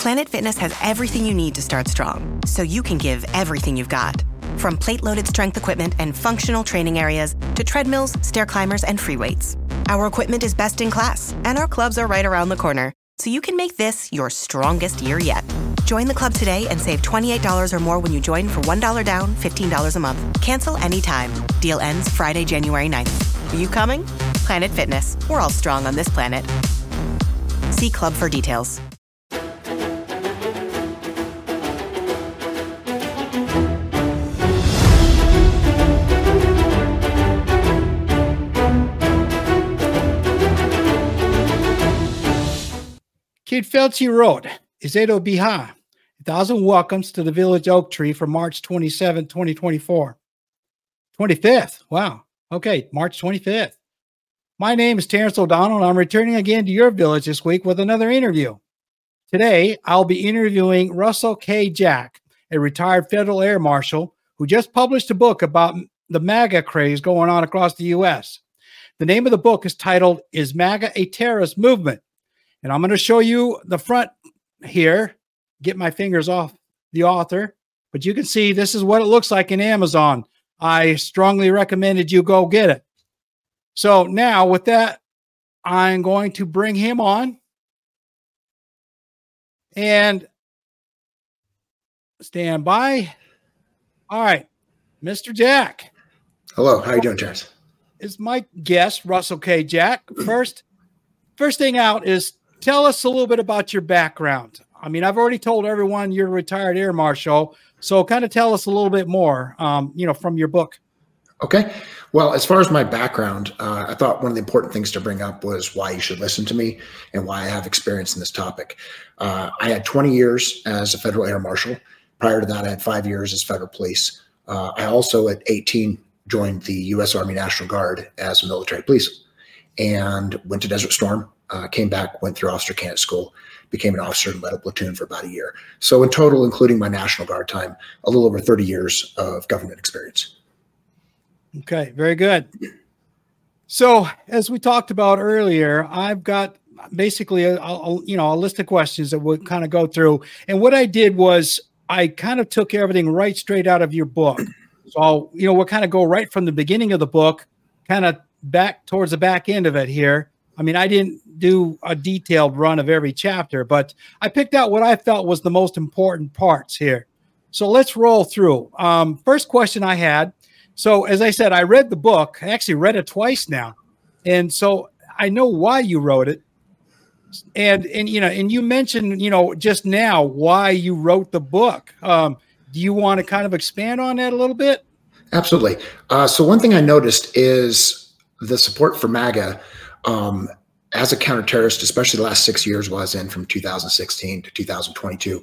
Planet Fitness has everything you need to start strong, so you can give everything you've got. From plate-loaded strength equipment and functional training areas to treadmills, stair climbers, and free weights. Our equipment is best in class, and our clubs are right around the corner, so you can make this your strongest year yet. Join the club today and save $28 or more when you join for $1 down, $15 a month. Cancel anytime. Deal ends Friday, January 9th. Are you coming? Planet Fitness. We're all strong on this planet. See club for details. Kid Felty wrote, Izedo Biha, 1,000 welcomes to the Village Oak Tree for March 27, 2024. 25th. Wow. Okay, March 25th. My name is Terrence O'Donnell, and I'm returning again to your village this week with another interview. Today, I'll be interviewing Russell K. Jack, a retired federal air marshal who just published a book about the MAGA craze going on across the U.S. The name of the book is titled, Is MAGA a Terrorist Movement? And I'm going to show you the front here, get my fingers off the author, but you can see this is what it looks like in Amazon. I strongly recommended you go get it. So now with that, I'm going to bring him on and stand by. All right, Mr. Jack. Hello, how are you doing, Terrence? It's my guest, Russell K. Jack. First thing out is tell us a little bit about your background. I mean, I've already told everyone you're a retired air marshal, so kind of tell us a little bit more, from your book. Okay. Well, as far as my background, I thought one of the important things to bring up was why you should listen to me and why I have experience in this topic. I had 20 years as a federal air marshal. Prior to that, I had 5 years as federal police. I also, at 18, joined the U.S. Army National Guard as a military police and went to Desert Storm. Came back, went through officer candidate school, became an officer and led a platoon for about a year. So in total, including my National Guard time, a little over 30 years of government experience. Okay, very good. So as we talked about earlier, I've got basically a list of questions that we'll kind of go through. And what I did was I kind of took everything right straight out of your book. So, we'll kind of go right from the beginning of the book, kind of back towards the back end of it here. I mean, I didn't do a detailed run of every chapter, but I picked out what I felt was the most important parts here. So let's roll through. First question I had. So as I said, I read the book. I actually read it twice now. And so I know why you wrote it. And you mentioned, just now why you wrote the book. Do you want to kind of expand on that a little bit? Absolutely. So one thing I noticed is the support for MAGA as a counterterrorist, especially the last 6 years while I was in from 2016 to 2022,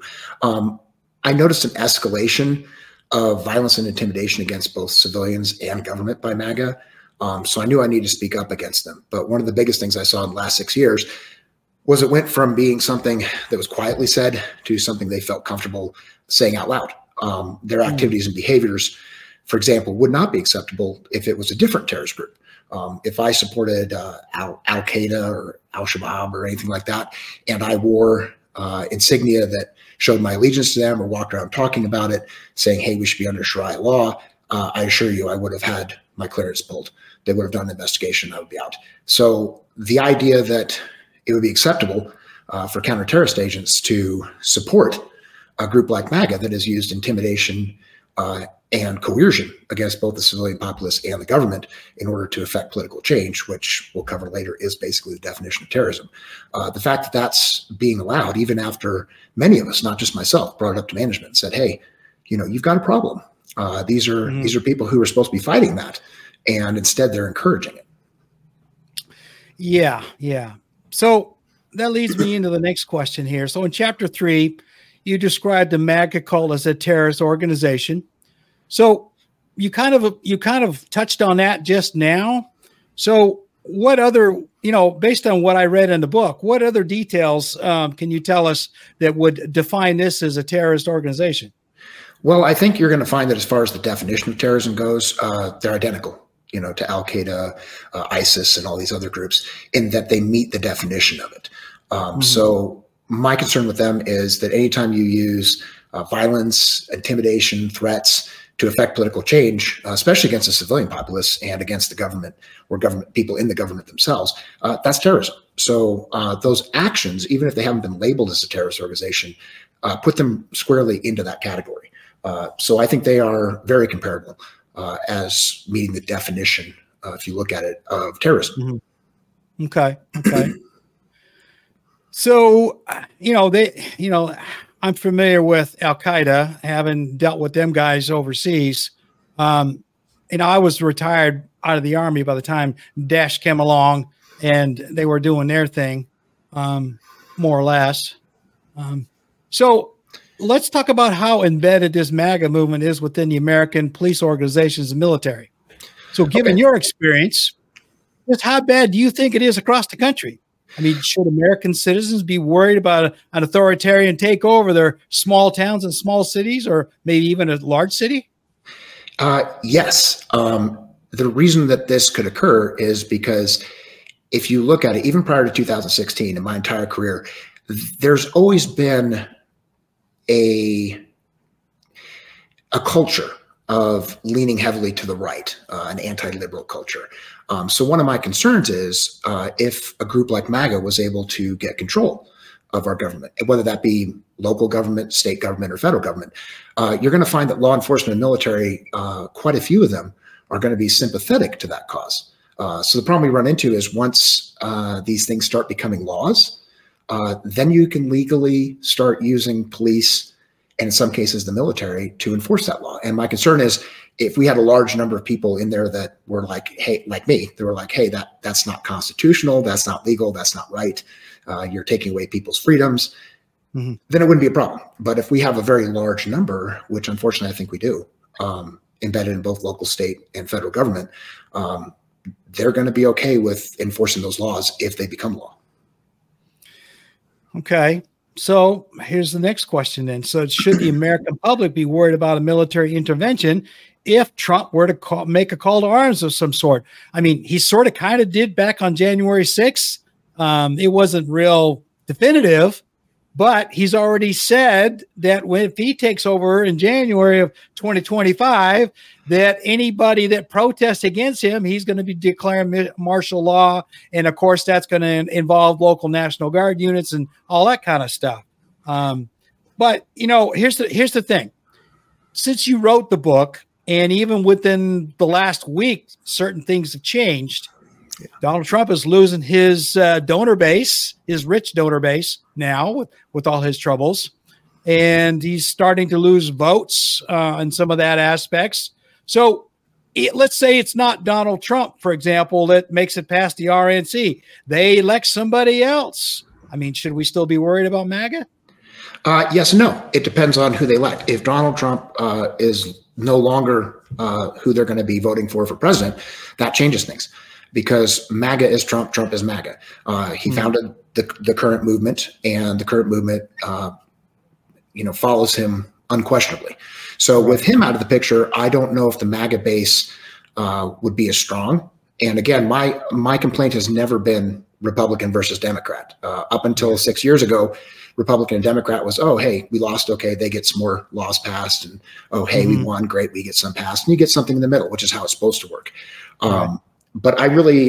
I noticed an escalation of violence and intimidation against both civilians and government by MAGA. So I knew I needed to speak up against them. But one of the biggest things I saw in the last 6 years was it went from being something that was quietly said to something they felt comfortable saying out loud. Their activities and behaviors, for example, would not be acceptable if it was a different terrorist group. If I supported Al-Qaeda or Al-Shabaab or anything like that, and I wore insignia that showed my allegiance to them or walked around talking about it, saying, hey, we should be under Sharia law, I assure you I would have had my clearance pulled. They would have done an investigation. I would be out. So the idea that it would be acceptable for counterterrorist agents to support a group like MAGA that has used intimidation and coercion against both the civilian populace and the government in order to effect political change, which we'll cover later, is basically the definition of terrorism. The fact that that's being allowed, even after many of us, not just myself, brought it up to management and said, hey, you've got a problem. These are people who are supposed to be fighting that, and instead they're encouraging it. Yeah. So that leads me into the next question here. So in chapter 3, you described the MAGA cult as a terrorist organization. So you kind of touched on that just now. So what other, based on what I read in the book, what other details can you tell us that would define this as a terrorist organization? Well, I think you're going to find that as far as the definition of terrorism goes, they're identical, to Al-Qaeda, ISIS, and all these other groups, in that they meet the definition of it. So my concern with them is that anytime you use violence, intimidation, threats to affect political change, especially against the civilian populace and against the government or government people in the government themselves, that's terrorism. So those actions, even if they haven't been labeled as a terrorist organization, put them squarely into that category. So I think they are very comparable as meeting the definition, if you look at it, of terrorism. Mm-hmm. Okay. So, I'm familiar with Al-Qaeda, having dealt with them guys overseas. I was retired out of the Army by the time Daesh came along, and they were doing their thing, more or less. So let's talk about how embedded this MAGA movement is within the American police organizations and military. So given your experience, just how bad do you think it is across the country? I mean, should American citizens be worried about an authoritarian takeover of their small towns and small cities, or maybe even a large city? Yes. The reason that this could occur is because if you look at it, even prior to 2016, in my entire career, there's always been a culture of leaning heavily to the right, an anti-liberal culture. So one of my concerns is if a group like MAGA was able to get control of our government, whether that be local government, state government, or federal government, you're going to find that law enforcement and military, quite a few of them, are going to be sympathetic to that cause. So the problem we run into is once these things start becoming laws, then you can legally start using police and in some cases the military to enforce that law. And my concern is if we had a large number of people in there that were like, hey, like me, they were like, hey, that's not constitutional, that's not legal, that's not right, you're taking away people's freedoms, then it wouldn't be a problem. But if we have a very large number, which unfortunately I think we do, embedded in both local, state, and federal government, they're going to be okay with enforcing those laws if they become law. Okay. So here's the next question then. So should the American public be worried about a military intervention if Trump were to make a call to arms of some sort? I mean, he sort of kind of did back on January 6th. It wasn't real definitive, but he's already said that if he takes over in January of 2025, that anybody that protests against him, he's going to be declaring martial law. And of course, that's going to involve local National Guard units and all that kind of stuff. But here's the thing. Since you wrote the book, and even within the last week, certain things have changed. Yeah. Donald Trump is losing his donor base, his rich donor base now with all his troubles. And he's starting to lose votes in some of that aspects. So let's say it's not Donald Trump, for example, that makes it past the RNC. They elect somebody else. I mean, should we still be worried about MAGA? Yes and no. It depends on who they elect. If Donald Trump is no longer who they're going to be voting for president, that changes things. Because MAGA is Trump, Trump is MAGA. He founded the current movement, and the current movement, follows him unquestionably. So with him out of the picture, I don't know if the MAGA base would be as strong. And again, my complaint has never been Republican versus Democrat. Up until 6 years ago, Republican and Democrat was, oh, hey, we lost. Okay, they get some more laws passed. And, oh, hey, we won. Great, we get some passed. And you get something in the middle, which is how it's supposed to work. But I really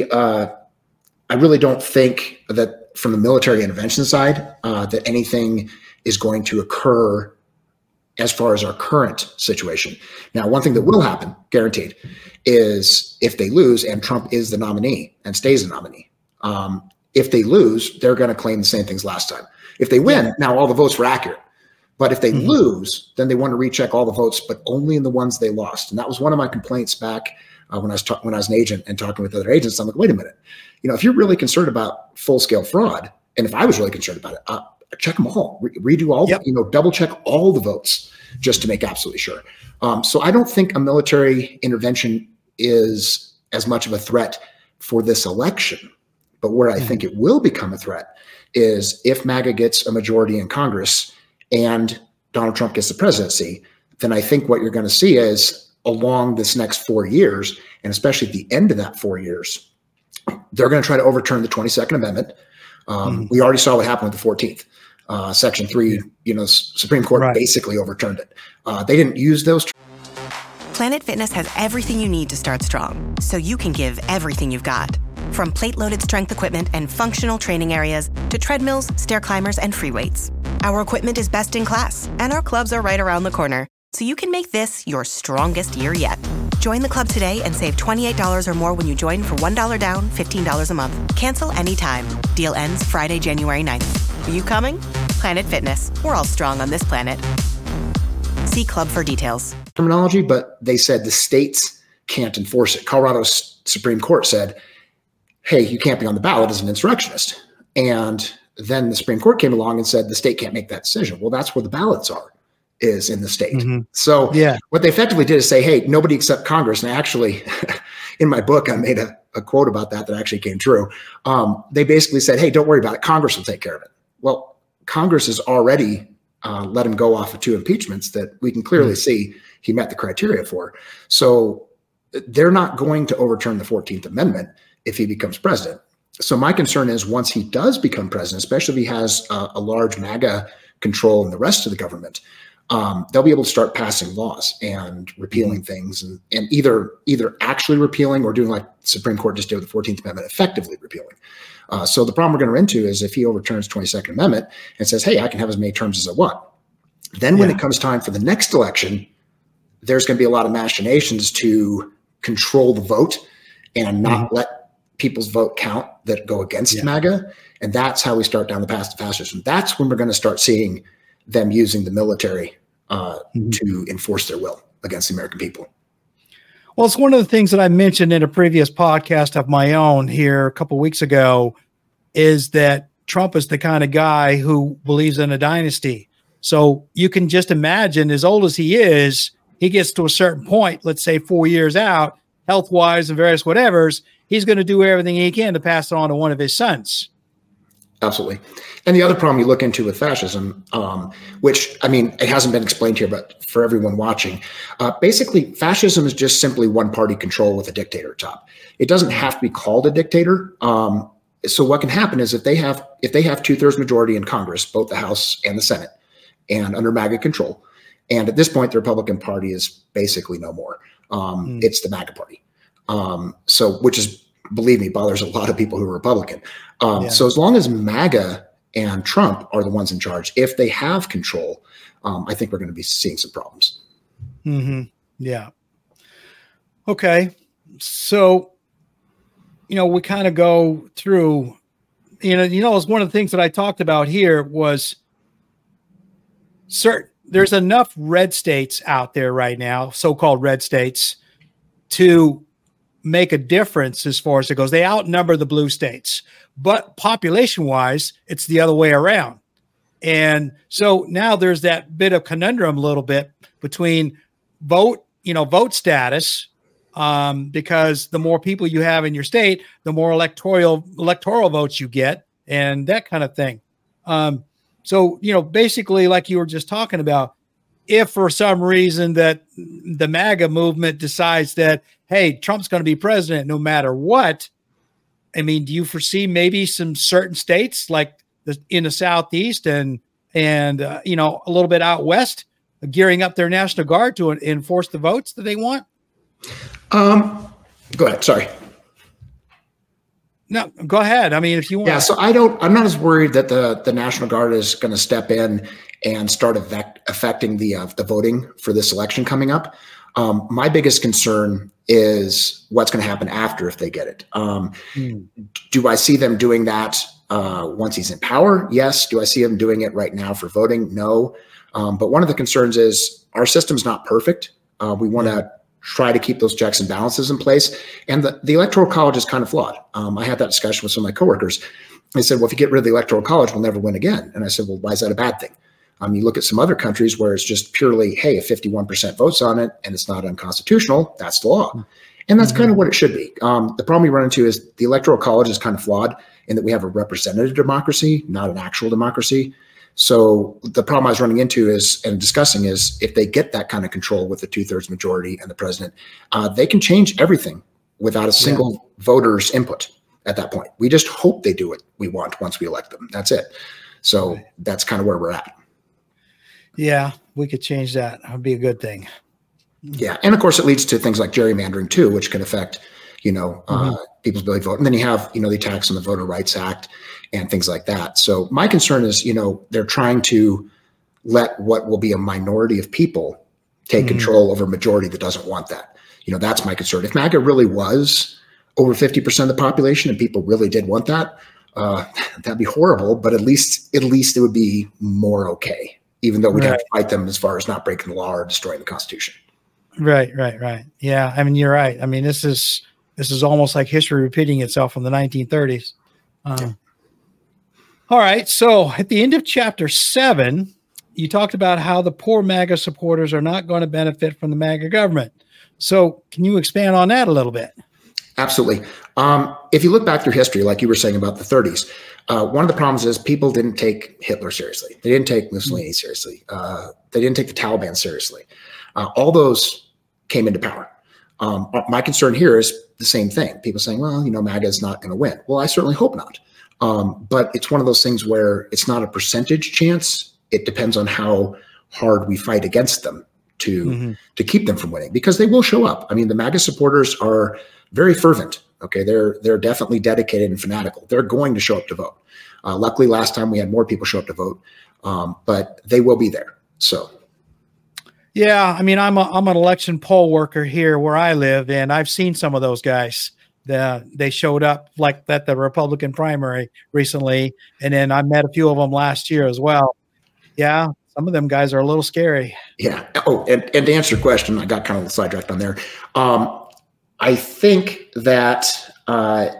don't think that from the military intervention side that anything is going to occur as far as our current situation. Now, one thing that will happen, guaranteed, is if they lose and Trump is the nominee and stays the nominee, if they lose, they're going to claim the same things last time. If they win, now all the votes were accurate. But if they lose, then they want to recheck all the votes, but only in the ones they lost. And that was one of my complaints back when I was an agent and talking with other agents. I'm like, wait a minute, if you're really concerned about full-scale fraud, and if I was really concerned about it, check them all, redo all, double check all the votes just to make absolutely sure. So I don't think a military intervention is as much of a threat for this election. But where I think it will become a threat is if MAGA gets a majority in Congress and Donald Trump gets the presidency, then I think what you're going to see is along this next 4 years, and especially at the end of that 4 years, they're going to try to overturn the 22nd Amendment. We already saw what happened with the 14th. Section 3, Supreme Court basically overturned it. They didn't use those. Planet Fitness has everything you need to start strong, so you can give everything you've got. From plate-loaded strength equipment and functional training areas to treadmills, stair climbers, and free weights. Our equipment is best in class, and our clubs are right around the corner, so you can make this your strongest year yet. Join the club today and save $28 or more when you join for $1 down, $15 a month. Cancel anytime. Deal ends Friday, January 9th. Are you coming? Planet Fitness. We're all strong on this planet. See club for details. Terminology, but they said the states can't enforce it. Colorado's Supreme Court said, hey, you can't be on the ballot as an insurrectionist. And then the Supreme Court came along and said the state can't make that decision. Well, that's where the ballots are, is in the state. Mm-hmm. So what they effectively did is say, hey, nobody except Congress. And actually, in my book, I made a quote about that actually came true. They basically said, hey, don't worry about it. Congress will take care of it. Well, Congress has already let him go off of 2 impeachments that we can clearly see he met the criteria for. So they're not going to overturn the 14th Amendment if he becomes president. So my concern is once he does become president, especially if he has a large MAGA control in the rest of the government, they'll be able to start passing laws and repealing things and either actually repealing or doing like the Supreme Court just did with the 14th Amendment, effectively repealing. So the problem we're going to run into is if he overturns 22nd Amendment and says, hey, I can have as many terms as I want. Then when it comes time for the next election, there's going to be a lot of machinations to control the vote and not let people's vote count that go against MAGA. And that's how we start down the path to fascism. That's when we're going to start seeing them using the military to enforce their will against the American people. Well, it's one of the things that I mentioned in a previous podcast of my own here a couple of weeks ago is that Trump is the kind of guy who believes in a dynasty. So you can just imagine, as old as he is, he gets to a certain point, let's say 4 years out, health-wise and various whatevers, he's going to do everything he can to pass it on to one of his sons. Absolutely. And the other problem you look into with fascism, which, I mean, it hasn't been explained here, but for everyone watching, basically fascism is just simply one party control with a dictator at top. It doesn't have to be called a dictator. So what can happen is if they have 2/3 majority in Congress, both the House and the Senate, and under MAGA control, and at this point, the Republican Party is basically no more. It's the MAGA party. So, which is, believe me, bothers a lot of people who are Republican. So as long as MAGA and Trump are the ones in charge, if they have control, I think we're going to be seeing some problems. Yeah. Okay. So, we kind of go through, it's one of the things that I talked about here was there's enough red states out there right now, so-called red states, to make a difference as far as it goes. They outnumber the blue states, but population-wise, it's the other way around. And so now there's that bit of conundrum a little bit between vote status, because the more people you have in your state, the more electoral votes you get and that kind of thing. So, basically, like you were just talking about, if for some reason that the MAGA movement decides that, hey, Trump's going to be president no matter what, I mean, do you foresee maybe some certain states like in the Southeast and a little bit out West gearing up their National Guard to enforce the votes that they want? Go ahead. Sorry. No, go ahead. I mean, if you want. Yeah, so I'm not as worried that the National Guard is going to step in and start affecting the voting for this election coming up. My biggest concern is what's going to happen after if they get it. Do I see them doing that once he's in power? Yes. Do I see them doing it right now for voting? No. But one of the concerns is our system's not perfect. We want to try to keep those checks and balances in place. And the Electoral College is kind of flawed. I had that discussion with some of my coworkers. They said, well, if you get rid of the Electoral College, we'll never win again. And I said, well, why is that a bad thing? You look at some other countries where it's just purely, hey, if 51% votes on it and it's not unconstitutional, that's the law. And that's kind of what it should be. The problem we run into is the Electoral College is kind of flawed in that we have a representative democracy, not an actual democracy. So the problem I was running into and discussing is if they get that kind of control with the 2/3 majority and the president, they can change everything without a single voter's input at that point. We just hope they do what we want once we elect them. That's it. So that's kind of where we're at. Yeah, we could change that. That would be a good thing. Yeah. And of course, it leads to things like gerrymandering too, which can affect, people's ability to vote. And then you have, the attacks on the Voter Rights Act and things like that. So my concern is, they're trying to let what will be a minority of people take control over a majority that doesn't want that. That's my concern. If MAGA really was over 50% of the population and people really did want that, that'd be horrible, but at least it would be more okay, even though we'd have to fight them as far as not breaking the law or destroying the Constitution. Right. Yeah. I mean, you're right. I mean, this is almost like history repeating itself from the 1930s. All right. So at the end of chapter 7, you talked about how the poor MAGA supporters are not going to benefit from the MAGA government. So can you expand on that a little bit? Absolutely. If you look back through history, like you were saying about the 30s, one of the problems is people didn't take Hitler seriously. They didn't take Mussolini seriously. They didn't take the Taliban seriously. All those came into power. My concern here is the same thing. People saying, well, MAGA is not going to win. Well, I certainly hope not. But it's one of those things where it's not a percentage chance. It depends on how hard we fight against them to keep them from winning, because they will show up. I mean, the MAGA supporters are very fervent. Okay. They're definitely dedicated and fanatical. They're going to show up to vote. Luckily last time we had more people show up to vote, but they will be there. So. Yeah. I mean, I'm an election poll worker here where I live, and I've seen some of those guys. They showed up like at the Republican primary recently. And then I met a few of them last year as well. Yeah. Some of them guys are a little scary. Yeah. Oh, and to answer your question, I got kind of sidetracked on there. I think that I'm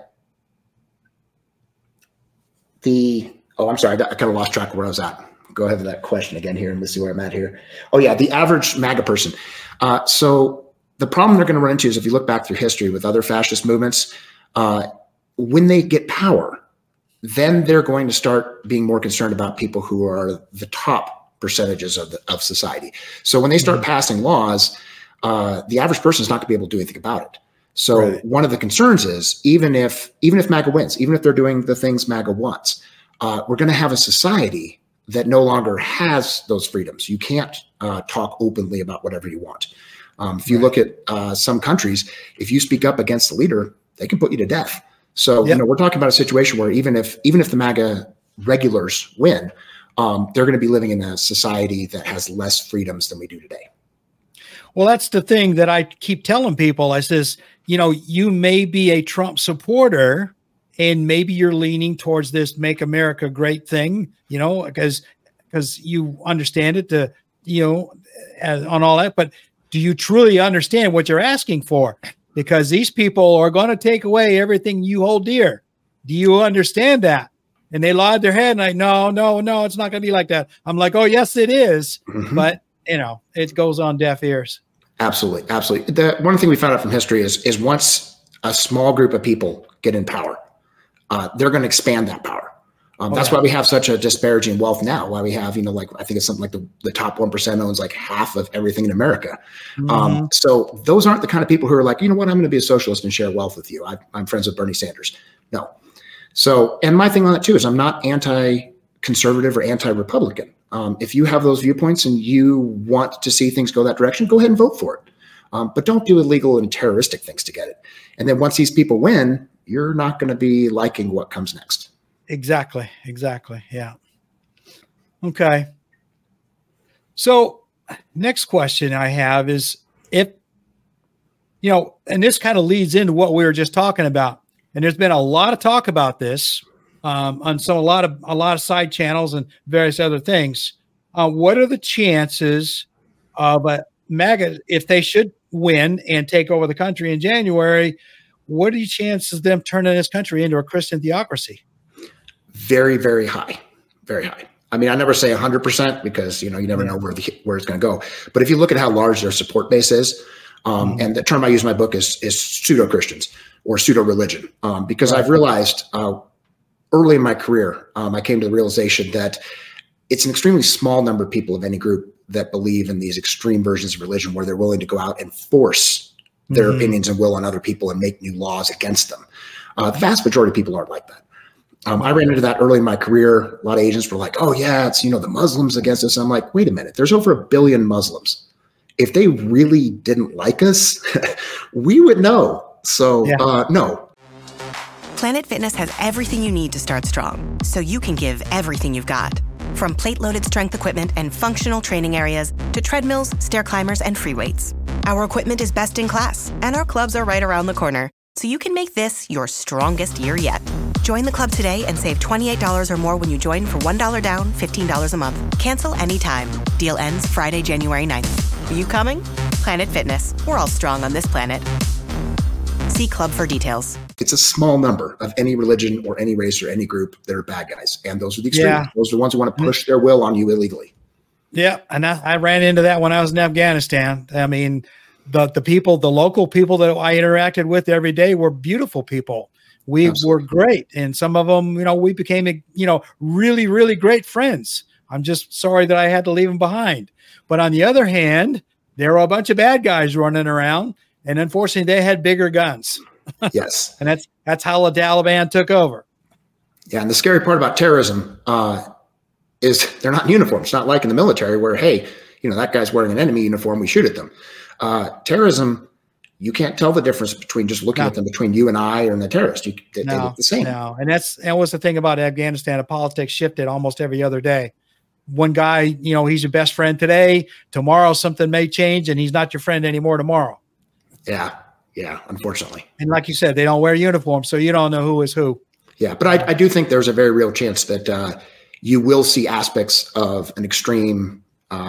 sorry, I kind of lost track of where I was at. Go ahead with that question again here, and let's see where I'm at here. Oh yeah, the average MAGA person. So the problem they're going to run into is, if you look back through history with other fascist movements, when they get power, then they're going to start being more concerned about people who are the top percentages of society. So when they start passing laws, the average person is not going to be able to do anything about it. So one of the concerns is, even if MAGA wins, even if they're doing the things MAGA wants, we're going to have a society that no longer has those freedoms. You can't talk openly about whatever you want. If you look at some countries, if you speak up against the leader, they can put you to death. So we're talking about a situation where even if the MAGA regulars win, they're going to be living in a society that has less freedoms than we do today. Well, that's the thing that I keep telling people. I says, you may be a Trump supporter, and maybe you're leaning towards this "Make America Great" thing, because you understand it, on all that. But do you truly understand what you're asking for? Because these people are going to take away everything you hold dear. Do you understand that? And they nod their head, and I, no, it's not going to be like that. I'm like, oh, yes, it is. But, it goes on deaf ears. Absolutely. The one thing we found out from history is once a small group of people get in power, they're going to expand that power. That's why we have such a disparity in wealth now. Why we have, I think it's something like the top 1% owns like half of everything in America. So those aren't the kind of people who are like, you know what, I'm going to be a socialist and share wealth with you. I'm friends with Bernie Sanders. No. So, and my thing on that too is I'm not anti-conservative or anti-Republican. If you have those viewpoints and you want to see things go that direction, go ahead and vote for it. But don't do illegal and terroristic things to get it. And then once these people win, you're not going to be liking what comes next. Exactly. Yeah. Okay. So next question I have is, if, and this kind of leads into what we were just talking about. And there's been a lot of talk about this on a lot of side channels and various other things. What are the chances of MAGA, if they should win and take over the country in January? What are the chances of them turning this country into a Christian theocracy? Very, very high. Very high. I mean, I never say 100% because, you never know where it's going to go. But if you look at how large their support base is, and the term I use in my book is pseudo-Christians or pseudo-religion, because I've realized early in my career, I came to the realization that it's an extremely small number of people of any group that believe in these extreme versions of religion where they're willing to go out and force their opinions and will on other people and make new laws against them. The vast majority of people aren't like that. I ran into that early in my career. A lot of agents were like, "Oh yeah, it's the Muslims against us." I'm like, wait a minute. There's over 1 billion Muslims. If they really didn't like us, we would know. So no. Planet Fitness has everything you need to start strong, so you can give everything you've got. From plate-loaded strength equipment and functional training areas to treadmills, stair climbers, and free weights. Our equipment is best in class, and our clubs are right around the corner, so you can make this your strongest year yet. Join the club today and save $28 or more when you join for $1 down, $15 a month. Cancel anytime. Deal ends Friday, January 9th. Are you coming? Planet Fitness. We're all strong on this planet. See club for details. It's a small number of any religion or any race or any group that are bad guys. And those are the extremes. Yeah. Those are the ones who want to push their will on you illegally. Yeah. And I ran into that when I was in Afghanistan. I mean, the people, the local people that I interacted with every day were beautiful people. We were great. And some of them, we became, really, really great friends. I'm just sorry that I had to leave them behind. But on the other hand, there were a bunch of bad guys running around, and unfortunately they had bigger guns. Yes. And that's how the Taliban took over. Yeah. And the scary part about terrorism is they're not in uniform. It's not like in the military where, hey, that guy's wearing an enemy uniform, we shoot at them. Terrorism, you can't tell the difference between just looking at them between you and I and the terrorist. They look the same. No. And that was the thing about Afghanistan. The politics shifted almost every other day. One guy, he's your best friend today. Tomorrow something may change and he's not your friend anymore tomorrow. Yeah. Yeah. Unfortunately. And like you said, they don't wear uniforms, so you don't know who is who. Yeah. But I do think there's a very real chance that you will see aspects of an extreme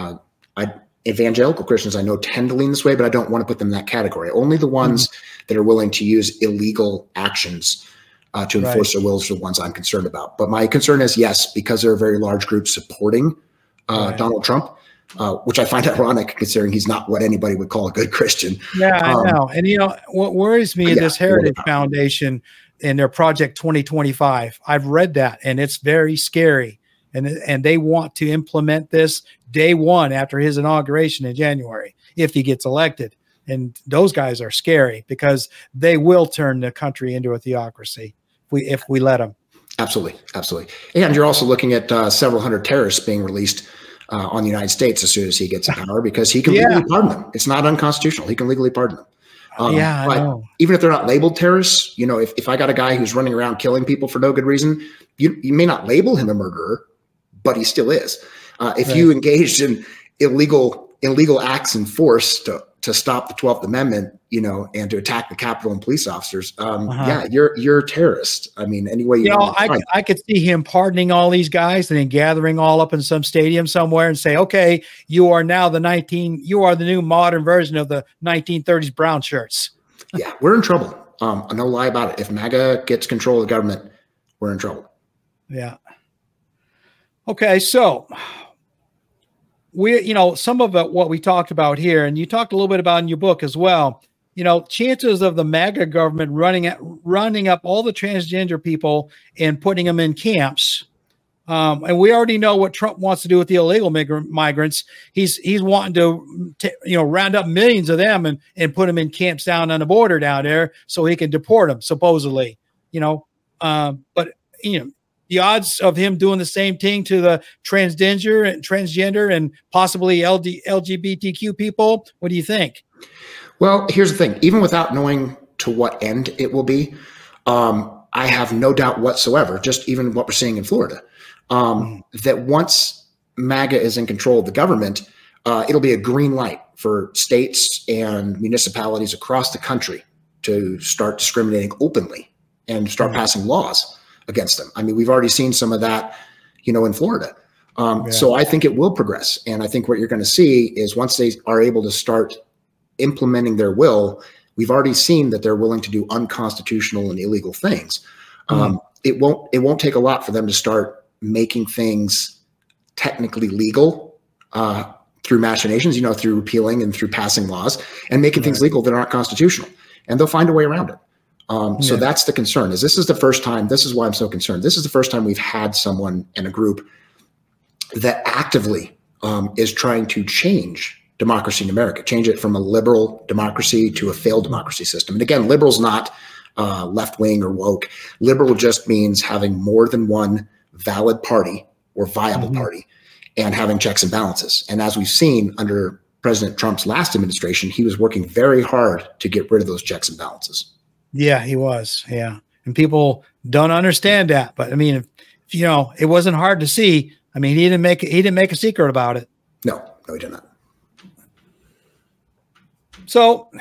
evangelical Christians I know tend to lean this way, but I don't want to put them in that category. Only the ones that are willing to use illegal actions to enforce their wills are the ones I'm concerned about. But my concern is, yes, because there are very large groups supporting Donald Trump, which I find ironic considering he's not what anybody would call a good Christian. Yeah, I know. And what worries me is this Heritage Foundation and their Project 2025. I've read that, and it's very scary. And they want to implement this day one after his inauguration in January, if he gets elected. And those guys are scary because they will turn the country into a theocracy if we let them. Absolutely. Absolutely. And you're also looking at several hundred terrorists being released on the United States as soon as he gets in power, because he can legally pardon them. It's not unconstitutional. He can legally pardon them. I know. Even if they're not labeled terrorists, if I got a guy who's running around killing people for no good reason, you may not label him a murderer, but he still is. If you engaged in illegal acts and force to stop the 12th Amendment, and to attack the Capitol and police officers, you're a terrorist. I mean, anyway, I could see him pardoning all these guys and then gathering all up in some stadium somewhere and say, okay, you are now you are the new modern version of the 1930s brown shirts. Yeah, we're in trouble. No lie about it. If MAGA gets control of the government, we're in trouble. Yeah. Okay, so some of what we talked about here, and you talked a little bit about in your book as well, chances of the MAGA government running up all the transgender people and putting them in camps. And we already know what Trump wants to do with the illegal migrants. He's wanting to, round up millions of them and put them in camps down on the border down there so he can deport them, supposedly, but the odds of him doing the same thing to the transgender and possibly LGBTQ people, what do you think? Well, here's the thing. Even without knowing to what end it will be, I have no doubt whatsoever, just even what we're seeing in Florida, that once MAGA is in control of the government, it'll be a green light for states and municipalities across the country to start discriminating openly and start passing laws against them. I mean, we've already seen some of that, in Florida. So I think it will progress. And I think what you're going to see is once they are able to start implementing their will, we've already seen that they're willing to do unconstitutional and illegal things. It won't take a lot for them to start making things technically legal through machinations, through repealing and through passing laws and making things legal that aren't constitutional. And they'll find a way around it. So that's the concern. This is the first time. This is why I'm so concerned. This is the first time we've had someone in a group that actively is trying to change democracy in America, change it from a liberal democracy to a failed democracy system. And again, liberal's not left wing or woke. Liberal just means having more than one valid party or viable party and having checks and balances. And as we've seen under President Trump's last administration, he was working very hard to get rid of those checks and balances. Yeah, he was. Yeah. And people don't understand that. But I mean, if, you know, it wasn't hard to see. I mean, he didn't make a secret about it. No, he did not. So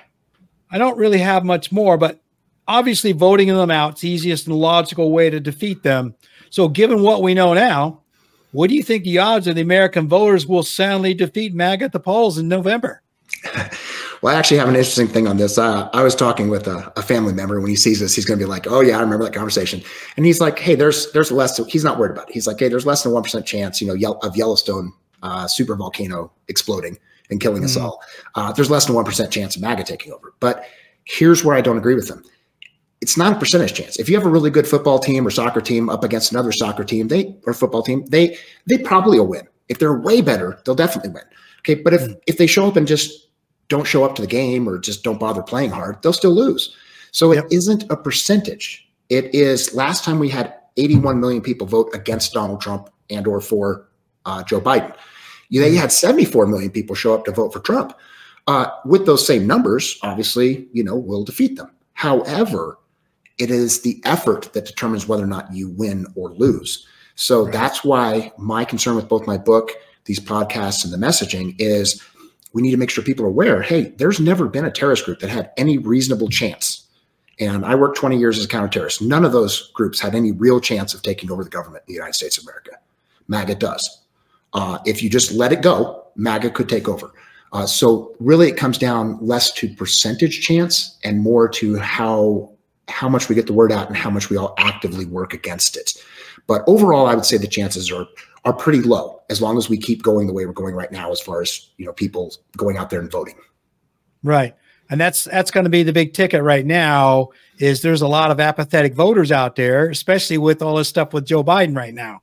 I don't really have much more, but obviously voting them out is the easiest and logical way to defeat them. So given what we know now, what do you think the odds of the American voters will soundly defeat MAGA at the polls in November? Well, I actually have an interesting thing on this. I was talking with a family member. When he sees this, he's going to be like, oh yeah, I remember that conversation. And he's like, hey, there's less, he's not worried about it. He's like, hey, there's less than 1% chance, of Yellowstone super volcano exploding and killing us all. There's less than 1% chance of MAGA taking over. But here's where I don't agree with him. It's not a percentage chance. If you have a really good football team or soccer team up against another soccer team, or football team, they probably will win. If they're way better, they'll definitely win. Okay, but if they show up and just don't show up to the game or just don't bother playing hard, they'll still lose. So it isn't a percentage. It is, last time we had 81 million people vote against Donald Trump and or for Joe Biden. They had 74 million people show up to vote for Trump. With those same numbers, obviously, we'll defeat them. However, it is the effort that determines whether or not you win or lose. So that's why my concern with both my book, these podcasts, and the messaging is we need to make sure people are aware, hey, there's never been a terrorist group that had any reasonable chance. And I worked 20 years as a counterterrorist. None of those groups had any real chance of taking over the government in the United States of America. MAGA does. If you just let it go, MAGA could take over. So really it comes down less to percentage chance and more to how much we get the word out and how much we all actively work against it. But overall, I would say the chances are pretty low as long as we keep going the way we're going right now, as far as, people going out there and voting. Right. And that's going to be the big ticket right now, is there's a lot of apathetic voters out there, especially with all this stuff with Joe Biden right now.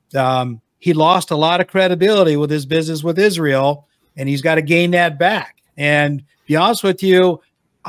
He lost a lot of credibility with his business with Israel, and he's got to gain that back. And to be honest with you,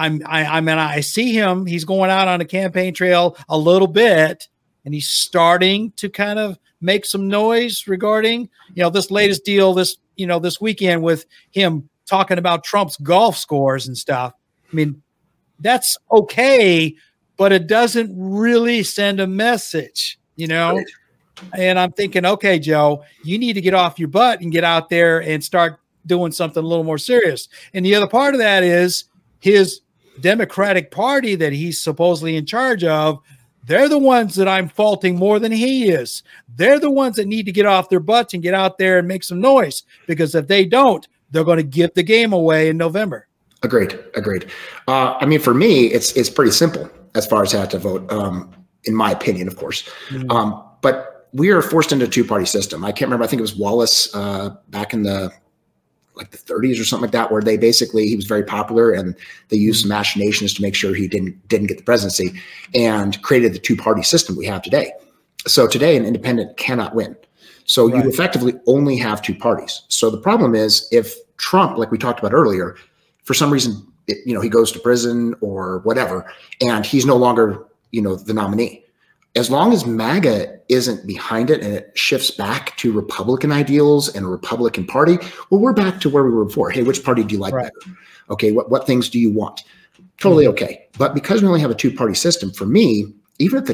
I see him, he's going out on a campaign trail a little bit, and he's starting to kind of make some noise regarding, this latest deal, this weekend with him talking about Trump's golf scores and stuff. I mean, that's okay, but it doesn't really send a message, Right. And I'm thinking, okay, Joe, you need to get off your butt and get out there and start doing something a little more serious. And the other part of that is his Democratic Party that he's supposedly in charge of. They're the ones that I'm faulting more than he is. They're the ones that need to get off their butts and get out there and make some noise, because if they don't, they're going to give the game away in November. Agreed. I mean, for me, it's pretty simple as far as how to vote, in my opinion, of course. But we are forced into a two-party system. I can't remember. I think it was Wallace back in the 30s or something like that, where he was very popular, and they used some machinations to make sure he didn't get the presidency, and created the two-party system we have today. So today an independent cannot win. So you effectively only have two parties. So the problem is, if Trump, like we talked about earlier, for some reason, he goes to prison or whatever, and he's no longer, the nominee. As long as MAGA isn't behind it and it shifts back to Republican ideals and a Republican Party, well, we're back to where we were before. Hey, which party do you like better? Okay, what things do you want? Totally okay. But because we only have a two-party system, for me, even if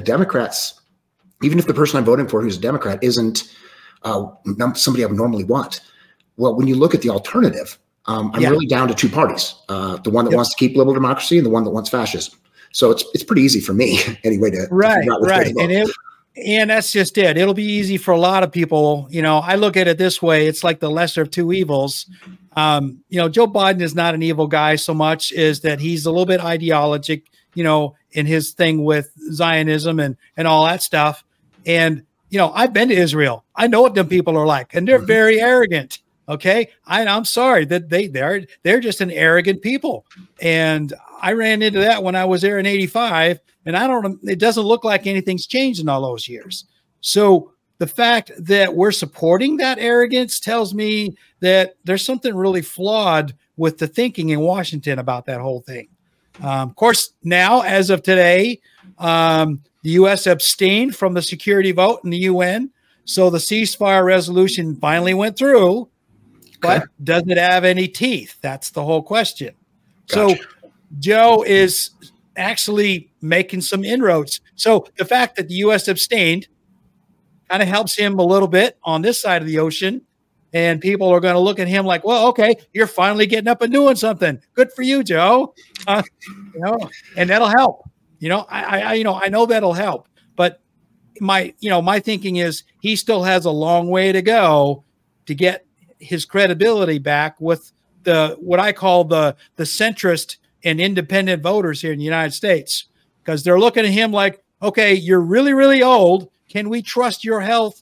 the person I'm voting for who's a Democrat isn't somebody I would normally want, well, when you look at the alternative, I'm really down to two parties, the one that wants to keep liberal democracy and the one that wants fascism. So it's pretty easy for me anyway to figure out which way to vote. And that's just it. It'll be easy for a lot of people. I look at it this way. It's like the lesser of two evils. Joe Biden is not an evil guy so much as that he's a little bit ideologic, in his thing with Zionism and all that stuff. And, I've been to Israel. I know what them people are like, and they're very arrogant. Okay. I'm sorry that they're just an arrogant people. And I ran into that when I was there in 85, and it doesn't look like anything's changed in all those years. So the fact that we're supporting that arrogance tells me that there's something really flawed with the thinking in Washington about that whole thing. Of course, now, as of today, the U.S. abstained from the security vote in the UN. So the ceasefire resolution finally went through, but does it have any teeth? That's the whole question. Gotcha. So Joe is actually making some inroads. So the fact that the U.S. abstained kind of helps him a little bit on this side of the ocean. And people are going to look at him like, well, okay, you're finally getting up and doing something. Good for you, Joe. And that'll help. I know that'll help. But my thinking is he still has a long way to go to get his credibility back with what I call the centrist and independent voters here in the United States, because they're looking at him like, okay, you're really, really old. Can we trust your health?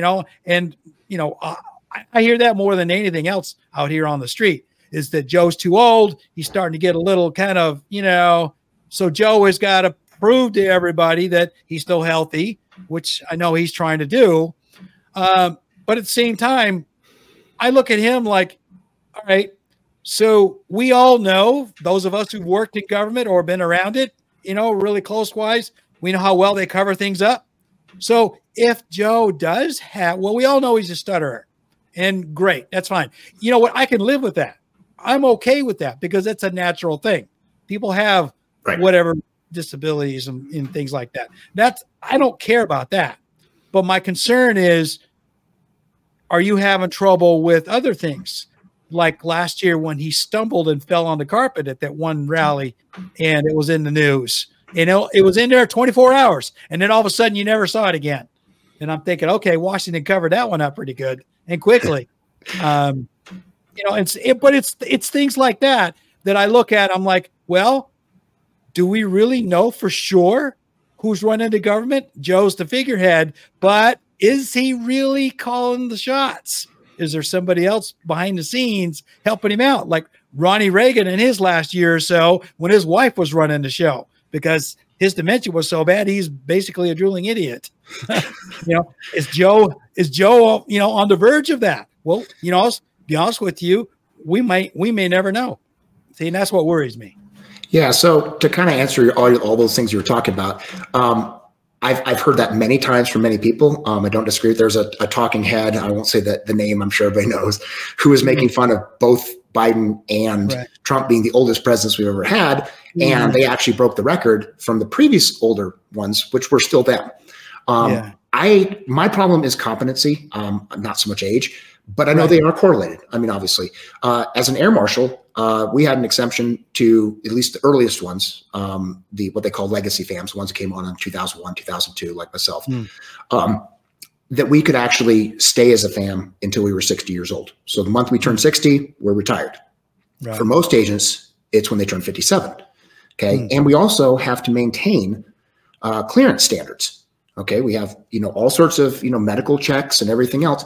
I hear that more than anything else out here on the street, is that Joe's too old. He's starting to get a little kind of, so Joe has got to prove to everybody that he's still healthy, which I know he's trying to do. But at the same time, I look at him like, all right, so we all know, those of us who've worked in government or been around it, really close wise, we know how well they cover things up. So if Joe does have, we all know he's a stutterer, and great, that's fine. You know what? I can live with that. I'm okay with that because that's a natural thing. People have whatever disabilities and things like that. I don't care about that. But my concern is, are you having trouble with other things? Like last year when he stumbled and fell on the carpet at that one rally and it was in the news. It was in there 24 hours and then all of a sudden you never saw it again. And I'm thinking, okay, Washington covered that one up pretty good and quickly. But it's things like that I look at. I'm like, well, do we really know for sure who's running the government? Joe's the figurehead, but is he really calling the shots? Is there somebody else behind the scenes helping him out? Like Ronnie Reagan in his last year or so when his wife was running the show because his dementia was so bad, he's basically a drooling idiot. Is Joe, on the verge of that? Well, I'll be honest with you, we may never know. See, and that's what worries me. Yeah. So to kind of answer all those things you were talking about, I've heard that many times from many people. I don't disagree. There's a talking head. I won't say the name. I'm sure everybody knows, who is making fun of both Biden and Trump being the oldest presidents we've ever had. And they actually broke the record from the previous older ones, which were still them. My problem is competency, not so much age, but I know they are correlated. I mean, obviously, as an air marshal, we had an exemption to at least the earliest ones, what they call legacy FAMs, ones that came on in 2001, 2002, like myself, that we could actually stay as a FAM until we were 60 years old. So the month we turn 60, we're retired. For most agents, it's when they turn 57. Okay. And we also have to maintain clearance standards. Okay. We have, all sorts of, medical checks and everything else.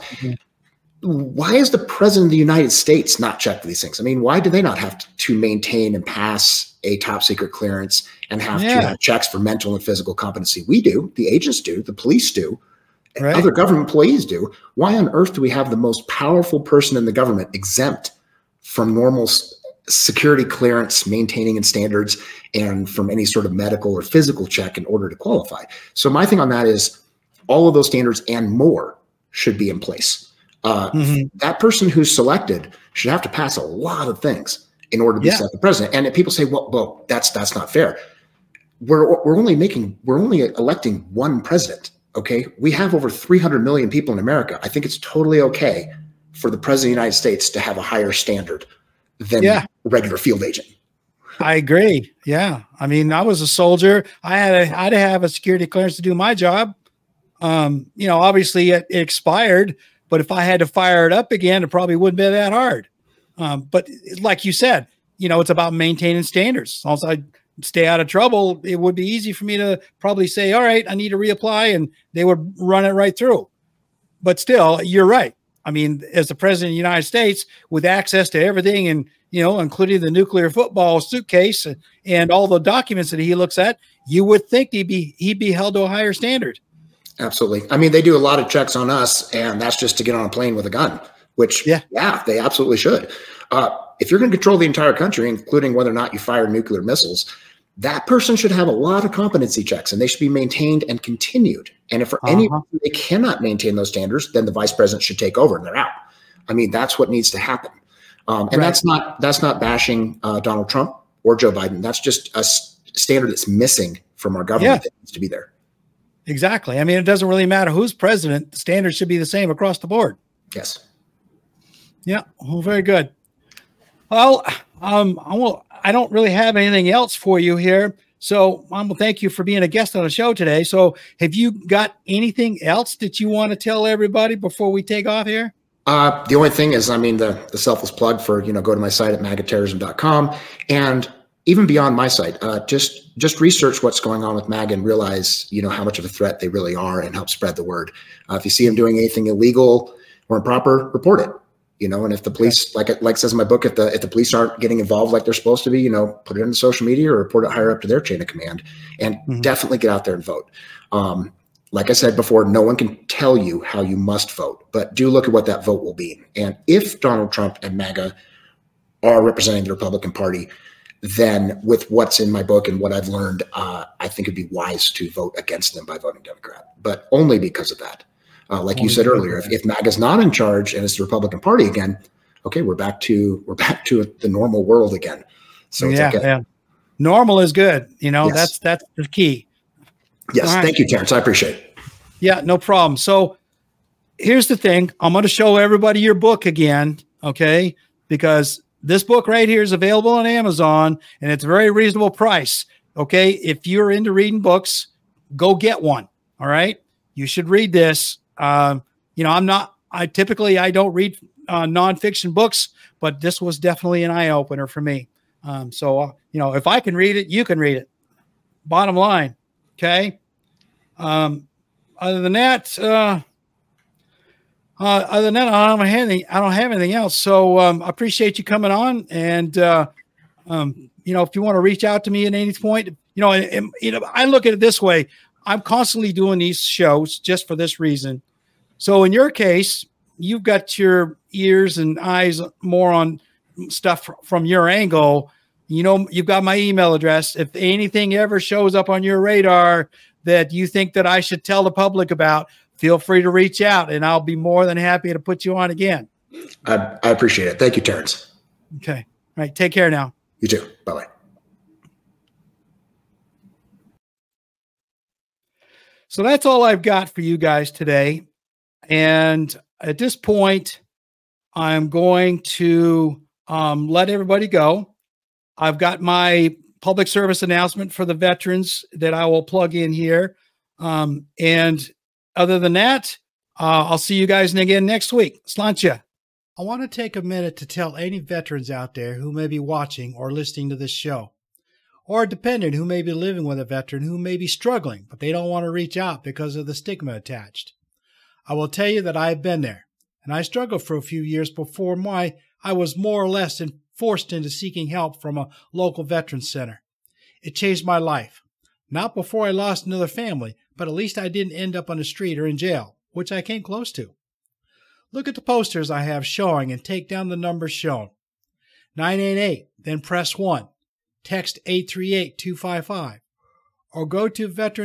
Why is the president of the United States not checked these things? I mean, why do they not have to maintain and pass a top secret clearance and have to have checks for mental and physical competency? We do. The agents do. The police do. And other government employees do. Why on earth do we have the most powerful person in the government exempt from normal security clearance, maintaining and standards, and from any sort of medical or physical check in order to qualify? So my thing on that is all of those standards and more should be in place. That person who's selected should have to pass a lot of things in order to be set the president. And if people say, well, that's not fair. We're only electing one president. Okay. We have over 300 million people in America. I think it's totally okay for the president of the United States to have a higher standard than a regular field agent. I agree. Yeah. I mean, I was a soldier. I had to have a security clearance to do my job. Obviously it expired, but if I had to fire it up again, it probably wouldn't be that hard. But like you said, it's about maintaining standards. As long as I stay out of trouble, it would be easy for me to probably say, all right, I need to reapply, and they would run it right through. But still, you're right. I mean, as the president of the United States, with access to everything and, including the nuclear football suitcase and all the documents that he looks at, you would think he'd be held to a higher standard. Absolutely. I mean, they do a lot of checks on us, and that's just to get on a plane with a gun, which, they absolutely should. if you're going to control the entire country, including whether or not you fire nuclear missiles, that person should have a lot of competency checks, and they should be maintained and continued. And if for any reason they cannot maintain those standards, then the vice president should take over and they're out. I mean, that's what needs to happen. And that's not bashing Donald Trump or Joe Biden. That's just a standard that's missing from our government that needs to be there. Exactly. I mean, it doesn't really matter who's president. The standards should be the same across the board. Yes. Yeah. Well, very good. Well, I don't really have anything else for you here. So I will thank you for being a guest on the show today. So have you got anything else that you want to tell everybody before we take off here? The only thing is, I mean, the selfless plug for, go to my site at magaterrorism.com. And even beyond my site, just research what's going on with MAGA and realize, how much of a threat they really are and help spread the word. If you see them doing anything illegal or improper, report it. And if the police, like it says in my book, if the police aren't getting involved like they're supposed to be, put it into social media or report it higher up to their chain of command, and definitely get out there and vote. Like I said before, no one can tell you how you must vote, but do look at what that vote will be. And if Donald Trump and MAGA are representing the Republican Party, then with what's in my book and what I've learned, I think it'd be wise to vote against them by voting Democrat, but only because of that. Like you said earlier, if MAGA's not in charge and it's the Republican Party again, okay, we're back to the normal world again. So normal is good. Yes. That's the key. Yes. Right. Thank you, Terrence. I appreciate it. Yeah, no problem. So here's the thing. I'm going to show everybody your book again. Okay. Because this book right here is available on Amazon and it's a very reasonable price. Okay. If you're into reading books, go get one. All right. You should read this. I don't read nonfiction books, but this was definitely an eye opener for me. If I can read it, you can read it. Bottom line. Okay. Other than that, I don't have anything else. So I appreciate you coming on. And, if you want to reach out to me at any point, I look at it this way. I'm constantly doing these shows just for this reason. So in your case, you've got your ears and eyes more on stuff from your angle. You've got my email address. If anything ever shows up on your radar that you think that I should tell the public about, feel free to reach out and I'll be more than happy to put you on again. I appreciate it. Thank you, Terrence. Okay. All right. Take care now. You too. Bye-bye. So that's all I've got for you guys today. And at this point, I'm going to let everybody go. I've got my public service announcement for the veterans that I will plug in here. And other than that, I'll see you guys again next week. Sláinte. I want to take a minute to tell any veterans out there who may be watching or listening to this show, or a dependent who may be living with a veteran who may be struggling, but they don't want to reach out because of the stigma attached. I will tell you that I've been there, and I struggled for a few years before I was more or less forced into seeking help from a local veterans center. It changed my life. Not before I lost another family, but at least I didn't end up on the street or in jail, which I came close to. Look at the posters I have showing and take down the numbers shown. 988, then press 1. Text 838-255. Or go to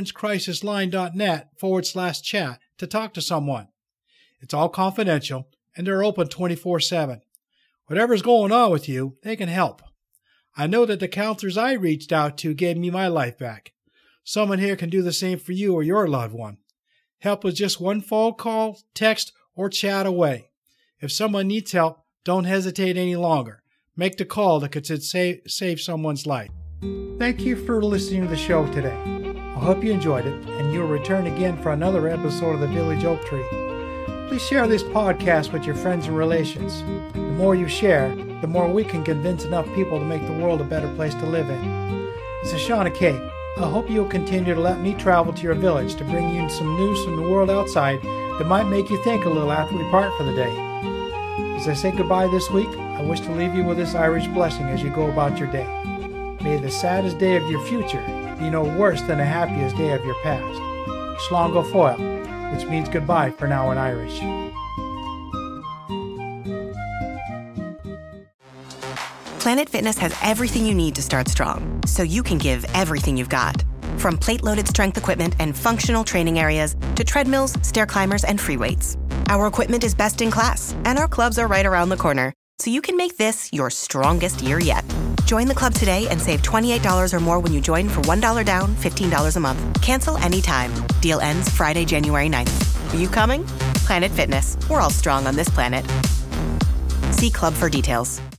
veteranscrisisline.net/chat to talk to someone. It's all confidential, and they're open 24/7. Whatever's going on with you, they can help. I know that the counselors I reached out to gave me my life back. Someone here can do the same for you or your loved one. Help is just one phone call, text, or chat away. If someone needs help, don't hesitate any longer. Make the call that could save someone's life. Thank you for listening to the show today. I hope you enjoyed it, and you'll return again for another episode of the Village Oak Tree. Please share this podcast with your friends and relations. The more you share, the more we can convince enough people to make the world a better place to live in. This is Shauna Kay. I hope you'll continue to let me travel to your village to bring you some news from the world outside that might make you think a little after we part for the day. As I say goodbye this week, I wish to leave you with this Irish blessing as you go about your day. May the saddest day of your future be no worse than the happiest day of your past. Slán go fóill, which means goodbye for now in Irish. Planet Fitness has everything you need to start strong, so you can give everything you've got. From plate-loaded strength equipment and functional training areas to treadmills, stair climbers, and free weights. Our equipment is best in class, and our clubs are right around the corner, so you can make this your strongest year yet. Join the club today and save $28 or more when you join for $1 down, $15 a month. Cancel anytime. Deal ends Friday, January 9th. Are you coming? Planet Fitness. We're all strong on this planet. See club for details.